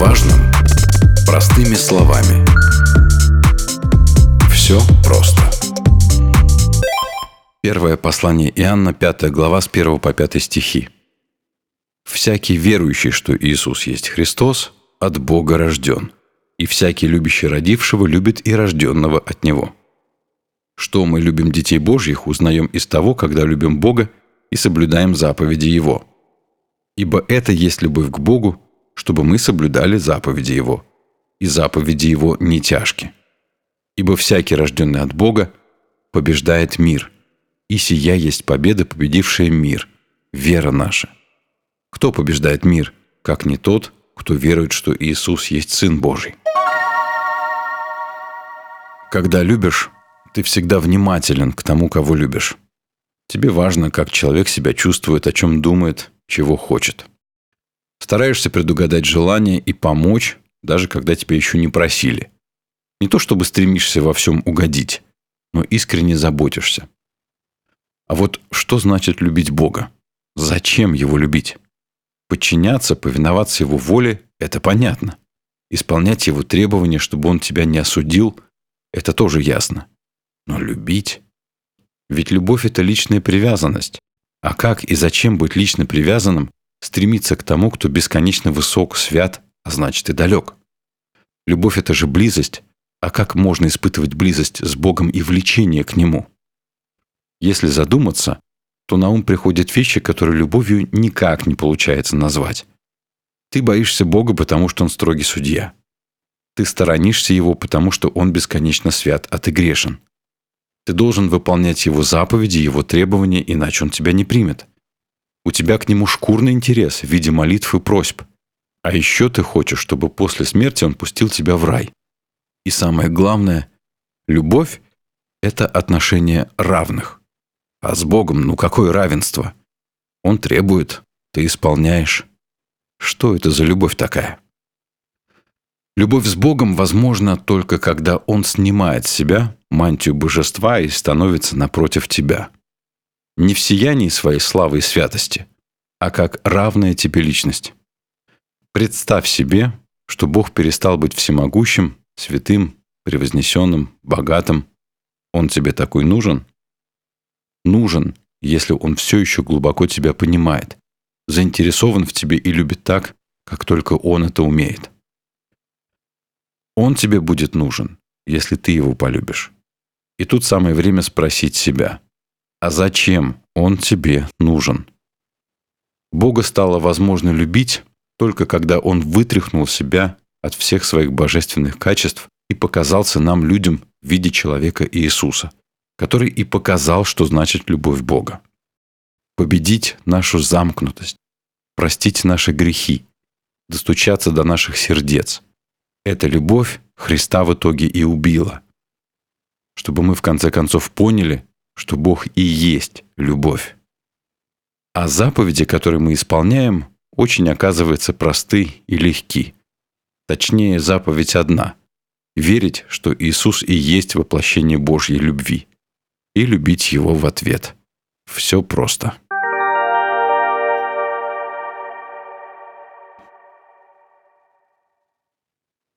важном простыми словами. Все просто. Первое послание Иоанна, 5 глава, с 1 по 5 стихи. «Всякий верующий, что Иисус есть Христос, от Бога рожден, и всякий любящий родившего любит и рожденного от Него. Что мы любим детей Божьих, узнаем из того, когда любим Бога и соблюдаем заповеди Его. Ибо это есть любовь к Богу, чтобы мы соблюдали заповеди Его, и заповеди Его не тяжки. Ибо всякий, рожденный от Бога, побеждает мир, и сия есть победа, победившая мир, вера наша. Кто побеждает мир, как не тот, кто верует, что Иисус есть Сын Божий?» Когда любишь, ты всегда внимателен к тому, кого любишь. Тебе важно, как человек себя чувствует, о чем думает, чего хочет. Стараешься предугадать желания и помочь, даже когда тебя еще не просили. Не то чтобы стремишься во всем угодить, но искренне заботишься. А вот что значит любить Бога? Зачем Его любить? Подчиняться, повиноваться Его воле – это понятно. Исполнять Его требования, чтобы Он тебя не осудил – это тоже ясно. Но любить? Ведь любовь – это личная привязанность. А как и зачем быть лично привязанным, стремиться к тому, кто бесконечно высок, свят, а значит и далек? Любовь – это же близость. А как можно испытывать близость с Богом и влечение к Нему? Если задуматься, то на ум приходят вещи, которые любовью никак не получается назвать. Ты боишься Бога, потому что Он строгий судья. Ты сторонишься Его, потому что Он бесконечно свят, а ты грешен. Ты должен выполнять Его заповеди, Его требования, иначе Он тебя не примет. У тебя к Нему шкурный интерес в виде молитв и просьб. А еще ты хочешь, чтобы после смерти Он пустил тебя в рай. И самое главное, любовь – это отношение равных. А с Богом, какое равенство? Он требует, ты исполняешь. Что это за любовь такая? Любовь с Богом возможна только когда Он снимает с себя мантию божества и становится напротив тебя. Не в сиянии своей славы и святости, а как равная тебе личность. Представь себе, что Бог перестал быть всемогущим, святым, превознесенным, богатым. Он тебе такой нужен? Нужен, если Он все еще глубоко тебя понимает, заинтересован в тебе и любит так, как только Он это умеет. Он тебе будет нужен, если ты Его полюбишь. И тут самое время спросить себя, а зачем Он тебе нужен? Бога стало возможно любить только когда Он вытряхнул себя от всех своих божественных качеств и показался нам, людям, в виде человека Иисуса, который и показал, что значит любовь Бога. Победить нашу замкнутость, простить наши грехи, достучаться до наших сердец. Эта любовь Христа в итоге и убила. Чтобы мы в конце концов поняли, что Бог и есть любовь. А заповеди, которые мы исполняем, очень, оказывается, просты и легки. Точнее, заповедь одна – верить, что Иисус и есть воплощение Божьей любви, и любить Его в ответ. Все просто.